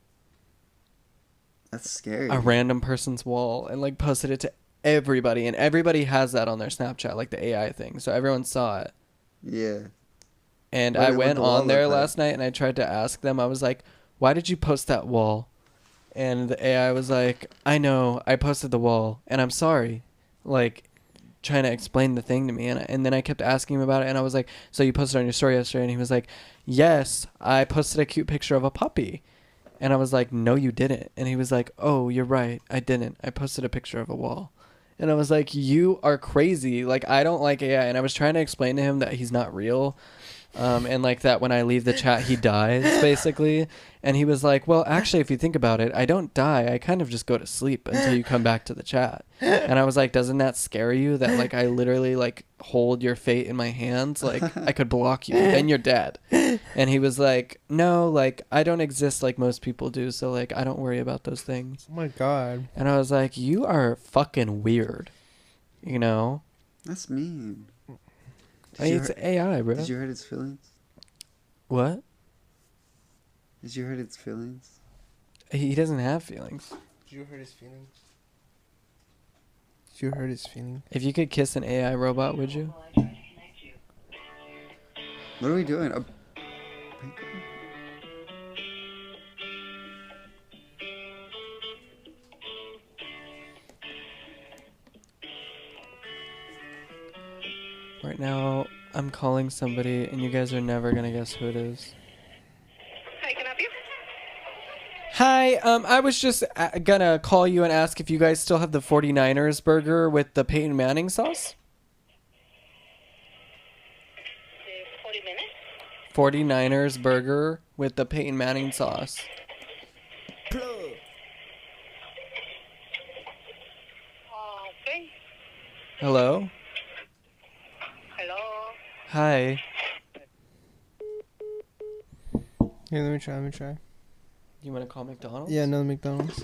That's scary. a random person's wall, and like posted it to everybody, and everybody has that on their Snapchat, like the A I thing, so everyone saw it. Yeah. And What I did- what went the wall on there look like? last night and I tried to ask them. I was like, "Why did you post that wall?" And the A I was like, "I know, I posted the wall, and I'm sorry." Like, trying to explain the thing to me, and and then I kept asking him about it, and I was like, "So you posted on your story yesterday?" And he was like, "Yes, I posted a cute picture of a puppy." And I was like, "No, you didn't." And he was like, "Oh, you're right, I didn't. I posted a picture of a wall." And I was like, "You are crazy. Like, I don't like A I." And I was trying to explain to him that he's not real. Um, and like that when I leave the chat, he dies, basically. And he was like, "Well, actually, if you think about it, I don't die. I kind of just go to sleep until you come back to the chat." And I was like, "Doesn't that scare you that like I literally like hold your fate in my hands? Like I could block you, then you're dead." And he was like, "No, like I don't exist like most people do. So like I don't worry about those things." Oh my god. And I was like, "You are fucking weird," you know? That's mean. Did I mean, you it's hurt- A I, bro. Did you hurt its feelings? What? Did you hurt its feelings? He doesn't have feelings. Did you hurt his feelings? If you hurt his feelings. If you could kiss an A I robot, would you? What are we doing? Oh, Right now, I'm calling somebody, and you guys are never gonna guess who it is. Hi, can I help you? Hi, um, I was just uh, gonna call you and ask if you guys still have the forty-niners burger with the Peyton Manning sauce? Uh, forty minutes? forty-niners burger with the Peyton Manning sauce. Okay. Hello? Hello. Hi. Here, let me try. Let me try. You wanna call McDonald's? Yeah, another McDonald's.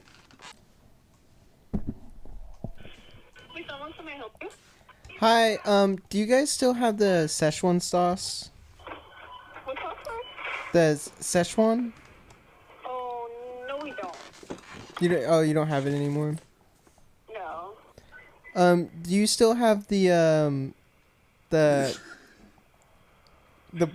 Please, someone, can I help you? Hi. Um, do you guys still have the Szechuan sauce? What's up, sir? The S- Szechuan? Oh, no, we don't. You don't, oh, you don't have it anymore. No. Um, do you still have the um, the the?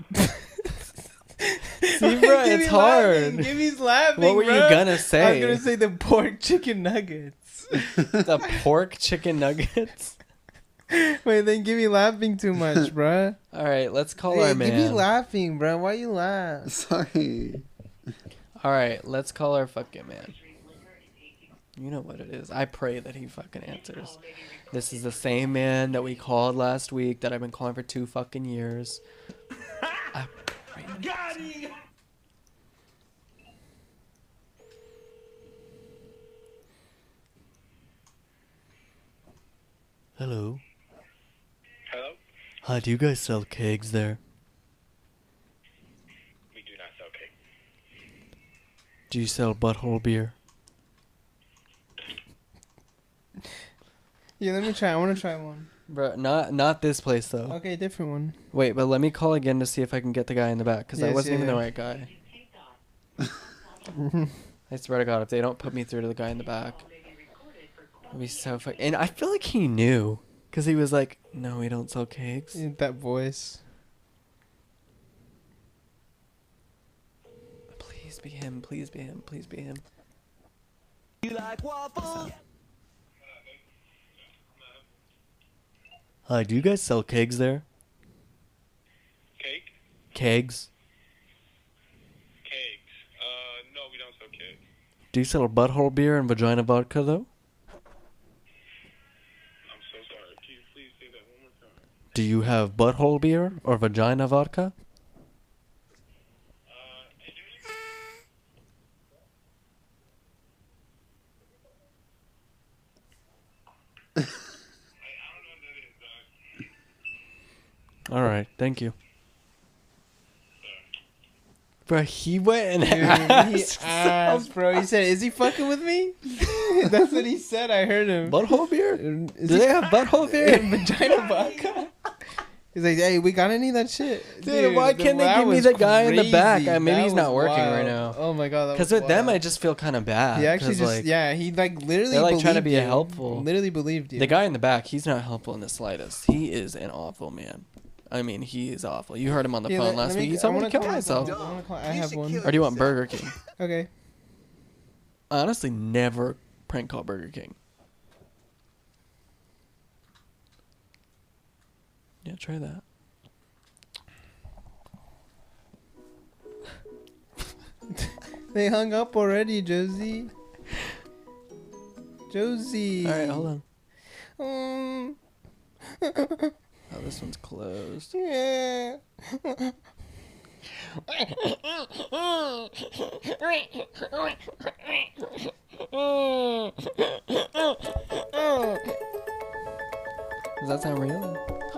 See, bro, it's hard. Gimmy's laughing. What were you bro. gonna I was say? gonna say the pork chicken nuggets. The pork chicken nuggets? Wait, then Gimme laughing too much, bruh. Alright, let's call Hey, our Gimme man. laughing, bruh. Why you laugh? sorry. Alright, let's call our fucking man. You know what it is. I pray that he fucking answers. This is the same man that we called last week that I've been calling for two fucking years. I pray that he answers. Hello. Hello? Hi, do you guys sell kegs there? We do not sell cake. Do you sell butthole beer? Yeah, let me try. I want to try one. Bro, not not this place though. Okay, different one. Wait, but let me call again to see if I can get the guy in the back, because I Yes, wasn't yeah, even the yeah. right guy. I swear to God, if they don't put me through to the guy in the back, it'd be so fuck. And I feel like he knew, because he was like, "No, we don't sell cakes." Yeah, that voice. Please be him. Please be him. Please be him. Hi, do you guys sell kegs there? Cake? Kegs? Cakes. Uh, no, we don't sell cake. Do you sell butthole beer and vagina vodka though? I'm so sorry. Can you please say that one more time? Do you have butthole beer or vagina vodka? Uh, I, I don't know what that is, dog. All right, thank you. Bro, he went and Dude, he asked asked, bro. He said, "Is he fucking with me?" That's what he said. I heard him. butthole beer. Is Do he they have butthole beer? vagina vodka? He's like, "Hey, we got any of that shit?" Dude, why the- can't they that give me was the guy in the back? crazy. Uh, maybe That he's not was working right wild. now. Oh my god, that Because was with them, I wild. just feel kind of bad. He actually 'cause, just like, yeah, he like literally they're, like, trying to believed be you. helpful. Literally believed you. the guy in the back, he's not helpful in the slightest. He is an awful man. I mean, he is awful. You heard him on the Yeah, phone let- last let me- week. He I told me to wanna kill call- myself. I wanna call- I You have should one. kill Or do you want yourself. Burger King? Okay. I honestly never prank call Burger King. Yeah, try that. They hung up already, Josie. Josie. All right, hold on. Um, Oh, this one's closed. yeah. Does that sound real?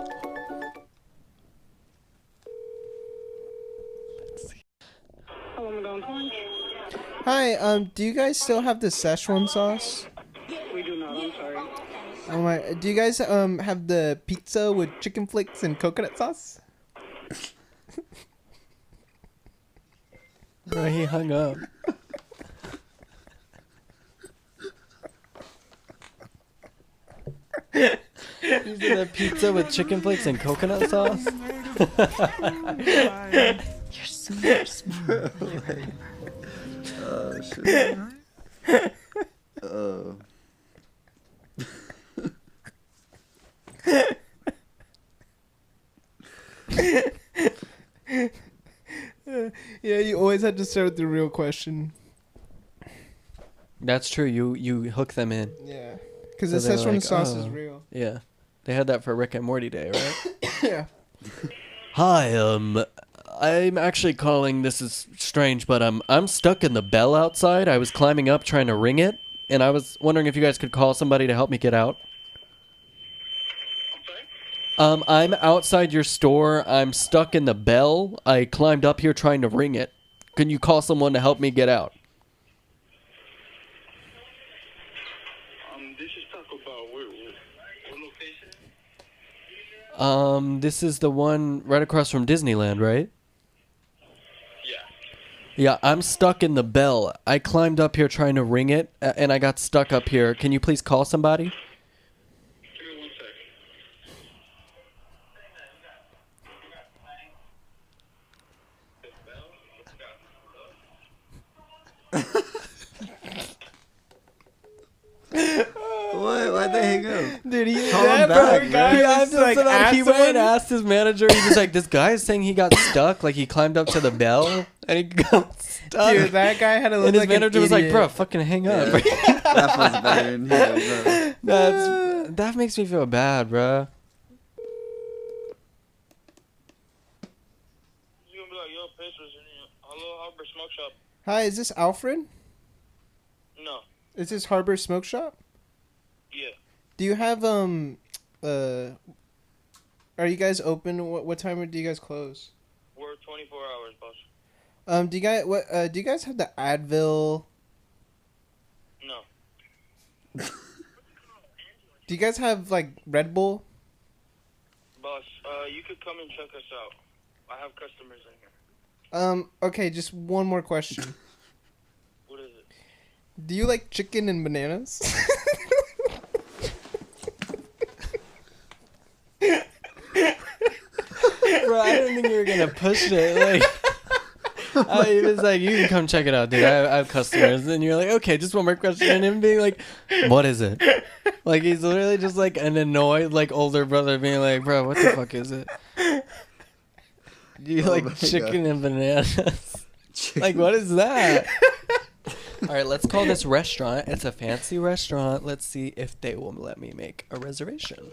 Hello, Madonna Corn. Hi. Um. Do you guys still have the Szechuan sauce? We do not, I'm sorry. Oh my. Do you guys um have the pizza with chicken flakes and coconut sauce? Bro, he hung up. These are the pizza with chicken flakes and coconut sauce. You're so smart. Oh shit. Oh. Yeah, you always had to start with the real question. That's true. You you hook them in. Yeah, because So the they're Szechuan like, sauce is oh. real. Yeah, they had that for Rick and Morty Day, right? Yeah. Hi, um, I'm actually calling. This is strange, but um, I'm stuck in the bell outside. I was climbing up trying to ring it, and I was wondering if you guys could call somebody to help me get out. Um, I'm outside your store. I'm stuck in the bell. I climbed up here trying to ring it. Can you call someone to help me get out? Um, this is Taco Bell. Where, where, what location? Um, this is the one right across from Disneyland, right? Yeah. Yeah, I'm stuck in the bell. I climbed up here trying to ring it, a- and I got stuck up here. Can you please call somebody? Give me one second. What? Why'd they hang up? Dude, he Call that him back, poor bro. guy Yeah, was I'm like, just about, he asked went and someone- asked his manager. He was like, "This guy is saying he got stuck. Like he climbed up to the bell and he got stuck." Dude, that guy had to look and his like manager an was like, idiot. "Bro, fucking hang up." That was better in here, bro. That's that makes me feel bad, bro. You gonna be like, yo, Pacers, hello, Harbor Smoke Shop. Hi, is this Alfred? No. Is this Harbor Smoke Shop? Yeah. Do you have um, uh, are you guys open? What what time do you guys close? We're twenty-four hours, boss. Um, do you guys what? Uh, do you guys have the Advil? No. Do you guys have like Red Bull? Boss, uh, you could come and check us out. I have customers in here. Um, okay, just one more question. What is it? Do you like chicken and bananas? Bro, I didn't think you were gonna push it. Like, I he was like, "You can come check it out, dude. I have, I have customers." And you're like, "Okay, just one more question." And him being like, "What is it?" Like he's literally just like an annoyed like older brother being like, "Bro, what the fuck is it?" Do you Oh my like chicken God. and bananas? Like, what is that? All right, let's call this restaurant. It's a fancy restaurant. Let's see if they will let me make a reservation.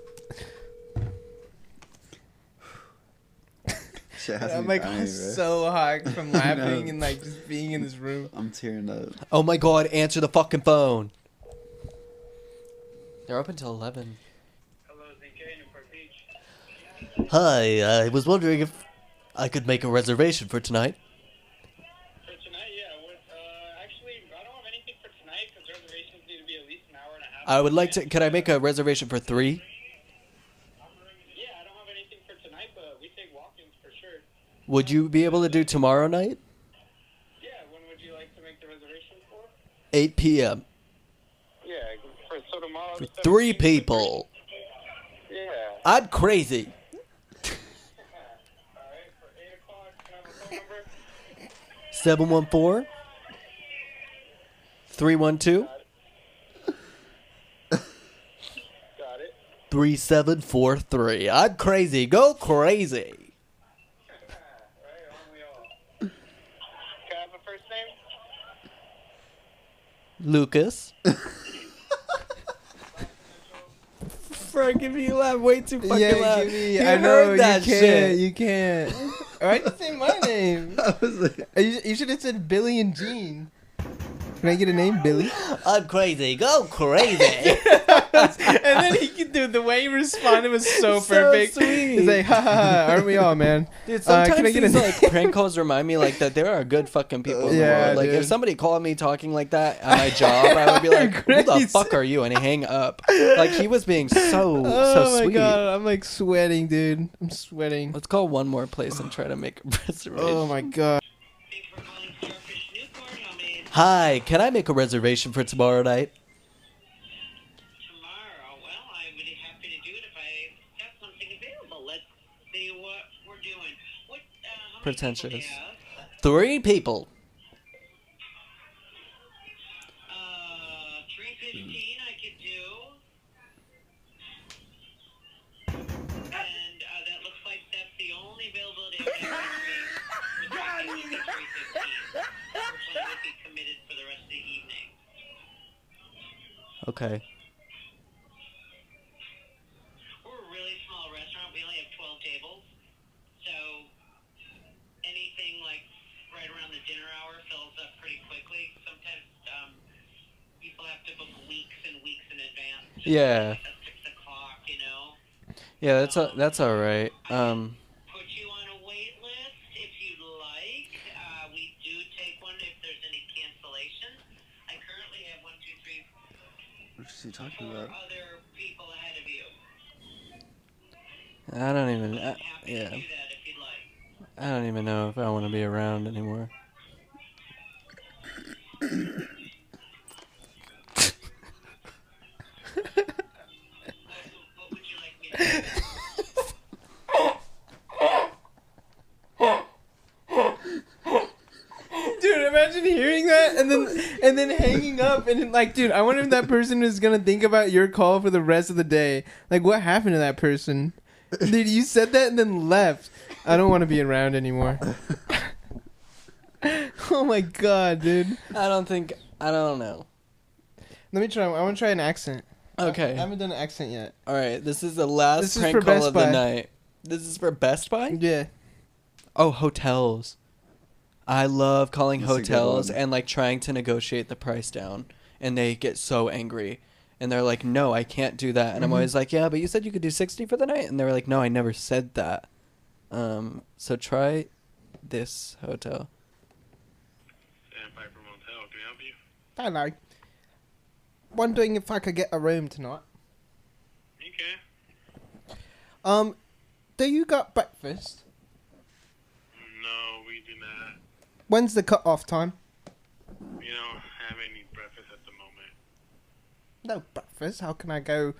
Shit has I'm me like dying, bro. so hot from I know. laughing and like just being in this room. I'm tearing up. Oh my god, answer the fucking phone. They're open till eleven. Hello, Z K, Newport Beach. Hi, I was wondering if I could make a reservation for tonight. For tonight, yeah. What, uh, actually, I don't have anything for tonight because reservations need to be at least an hour and a half. I would like to. Could I make a reservation for three? Yeah, I don't have anything for tonight, but we take walk-ins for sure. Would you be able to do tomorrow night? Yeah, when would you like to make the reservation for? eight p.m. Yeah, for so tomorrow. For the three seventeenth, people. Yeah. I'm crazy. Alright, for eight o'clock, can I have a phone number? seven one four, three one two, Got it. three seven four three. I'm crazy. Go crazy. Right, aren't we all? Can I have a first name? Lucas. Bro, give me a laugh. Way too fucking yeah, loud. give me. You I know heard that you can't. shit. You can't. Why'd you say my name? I was like, You, you should have said Billy and Jean. Can I get a name, Billy? I'm crazy. Go crazy. And then he could do the way he responded was so, So perfect. sweet. He's like, ha ha ha, aren't we all, man? Dude, Uh, sometimes can I get a these name? like prank calls remind me like that there are good fucking people in the Yeah, world. Like if dude. somebody called me talking like that at my job, I would be like, "Who the Crazy. fuck are you?" And hang up. Like he was being so Oh so my sweet. god, I'm like sweating, dude. I'm sweating. Let's call one more place and try to make a reservation. Oh my god. Hi, can I make a reservation for tomorrow night? Tomorrow, well, I would be happy to do it if pretentious. Yeah. Three people. Uh, three fifteen I could do. And uh, that looks like that's the only availability I have for three fifteen. Unfortunately, would be committed for the rest of the evening. Okay. We're a really small restaurant. We only have twelve tables. So anything like right around the dinner hour fills up pretty quickly. Sometimes um, people have to book weeks and weeks in advance. just Yeah. At six o'clock, you know. Yeah, that's a, that's all right. Um, Put you on a wait list if you'd like. Uh, we do take one if there's any cancellation. I currently have one, two, three, What is he talking four about? other people ahead of you. I don't even. I'm I, happy yeah, to do that if you'd like. I don't even know if I want to be around anymore. What would you like me to do? Dude, imagine hearing that and then and then hanging up and then, like, dude, I wonder if that person is gonna think about your call for the rest of the day. Like, what happened to that person? Dude, you said that and then left. I don't want to be around anymore. Oh my god, dude. I don't think. I don't know. Let me try. I want to try an accent. Okay. I haven't done an accent yet. All right. This is the last This is prank for call Best of the Buy. night. This is for Best Buy. Yeah. Oh, hotels. I love calling That's a good hotels one. and like trying to negotiate the price down, and they get so angry, and they're like, "No, I can't do that." And I'm Mhm. always like, "Yeah, but you said you could do sixty for the night," and they were like, "No, I never said that." Um, so try this hotel. Sandpiper Motel, can I help you? Hello. Wondering if I could get a room tonight. Okay. Um, do you got breakfast? No, we do not. When's the cut-off time? We don't have any breakfast at the moment. No breakfast. How can I go?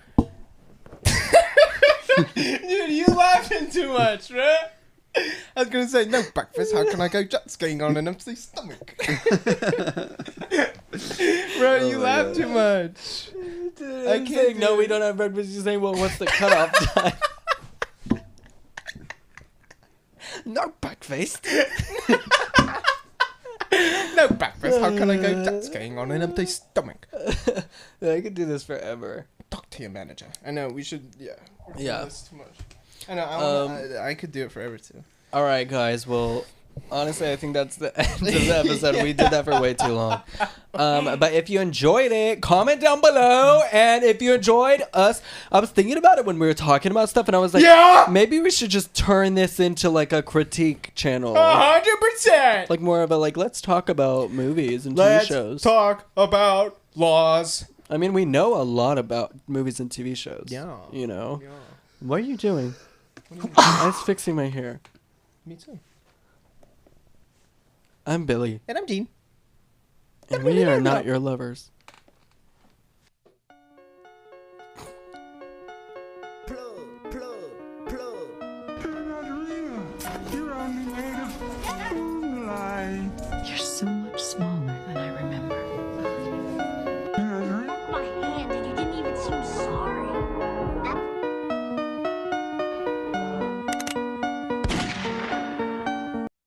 Dude, you laughing too much, right? I was gonna say no breakfast. How can I go jet skiing on an empty stomach? Bro, Oh you my laugh God. too much. Dude, I I'm can't saying, do no, we it. don't have breakfast. You're saying, well, what's the cutoff time? No breakfast. No breakfast. How can I go jet skiing on an empty stomach? I could do this forever. Talk to your manager. I know we should. Yeah. we're doing Yeah. this too much. I know. I, wanna, Um, I, I could do it forever too. All right, guys. Well, honestly, I think that's the end of the episode. We did that for way too long. Um, but if you enjoyed it, comment down below. And if you enjoyed us, I was thinking about it when we were talking about stuff, and I was like, Yeah! maybe we should just turn this into like a critique channel, hundred percent. like more of a like let's talk about movies and Let's T V shows. talk about laws. I mean, we know a lot about movies and T V shows. Yeah. You know. Yeah. What are you doing? What do you mean? I was fixing my hair. Me too. I'm Billy, And I'm Gene. and we are not your lovers.